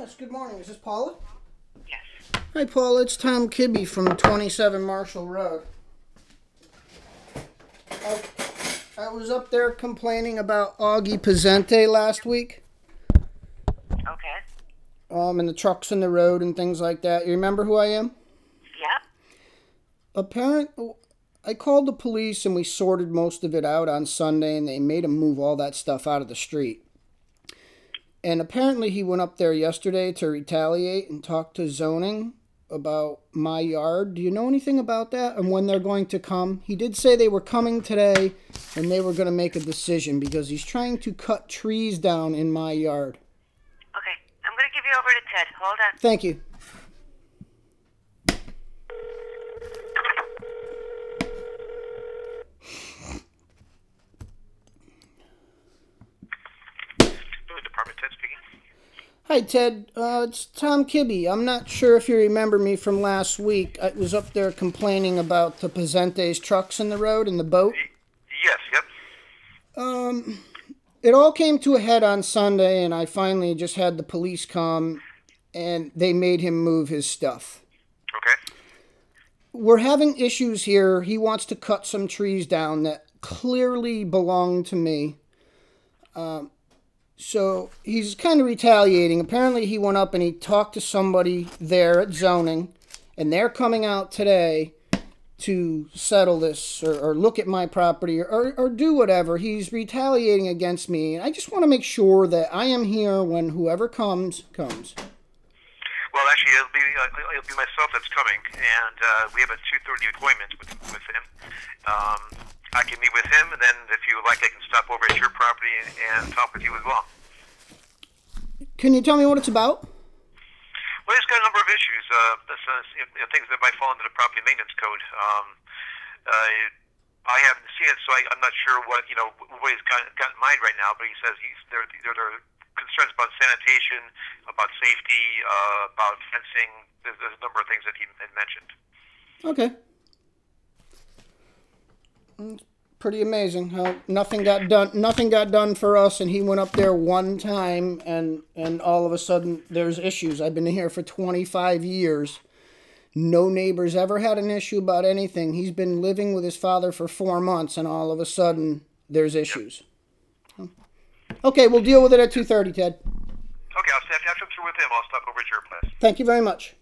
Yes, good morning. Is this Paula? Yes. Hi, Paula. It's Tom Kibbe from 27 Marshall Road. I was up there complaining about Augie Pizzente last week. Okay. And the trucks in the road and things like that. You remember who I am? Yeah. I called the police and we sorted most of it out on Sunday, and they made him move all that stuff out of the street. And apparently he went up there yesterday to retaliate and talk to zoning about my yard. Do you know anything about that and when they're going to come? He did say they were coming today and they were going to make a decision because he's trying to cut trees down in my yard. Okay. I'm going to give you over to Ted. Hold on. Thank you. Department, Ted speaking. Hi, Ted. It's Tom Kibbe. I'm not sure if you remember me from last week. I was up there complaining about the Pizzente's trucks in the road and the boat. Yes, yep. It all came to a head on Sunday, and I finally just had the police come, and they made him move his stuff. Okay. We're having issues here. He wants to cut some trees down that clearly belong to me. So he's kind of retaliating. Apparently he went up and he talked to somebody there at zoning, and they're coming out today to settle this or look at my property or do whatever. He's retaliating against me. And I just want to make sure that I am here when whoever comes. Well, actually, it'll be myself that's coming, and we have a 2:30 appointment with him. I can meet with him, and then if you would like, I can stop over at your property and talk with you as well. Can you tell me what it's about? Well, it's got a number of issues. Things that might fall under the property maintenance code. I haven't seen it, so I'm not sure what he's got in mind right now. But he says there are concerns about sanitation, about safety, about fencing. There's a number of things that he had mentioned. Okay. It's pretty amazing how nothing got done for us, and he went up there one time and all of a sudden there's issues. I've been here for 25 years. No neighbors ever had an issue about anything. He's been living with his father for 4 months, and all of a sudden there's issues. Yep. Okay, we'll deal with it at 2:30, Ted. Okay, after I'm through with him, I'll stop over at your place. Thank you very much.